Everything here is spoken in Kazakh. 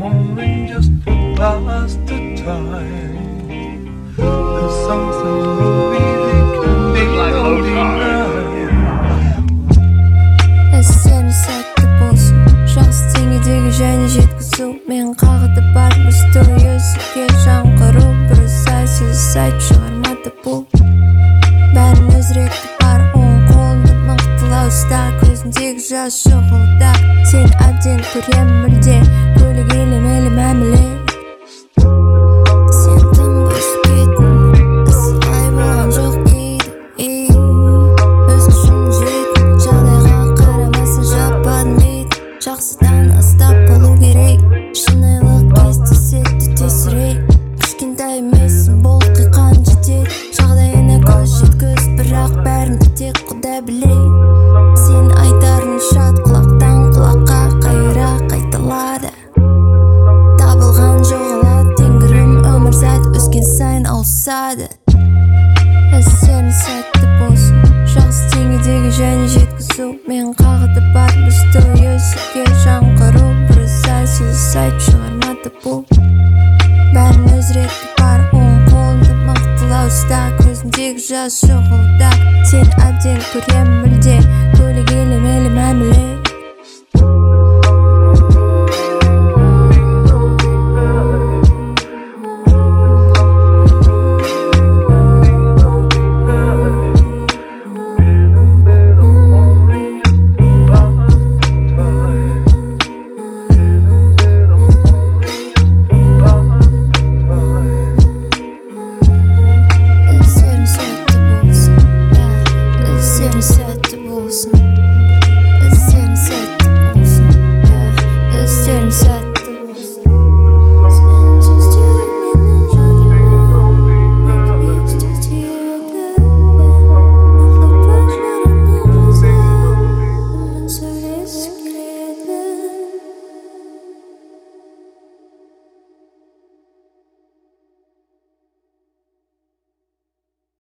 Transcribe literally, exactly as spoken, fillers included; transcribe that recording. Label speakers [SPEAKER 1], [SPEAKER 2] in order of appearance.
[SPEAKER 1] moment just to pass the time. There's something really can be undenied.
[SPEAKER 2] Сені сәтті болсын жақсы деңгейдегі және жеткізу мен қағыды бар бізді өзіге жаңғыру бір сай сөз айтып шығармады бұл бәрін өзіректі бар оң қолында мықтылау ұста көзіндегі жас шұғылда сен әбден көрем мүлде көлік елемелі мәміле сен тым басып кеттің ысылай болған жоқ дейді өз күшің жетін жағдайға қарамасын жаппадың дейді жақсыдан ыстап болу керек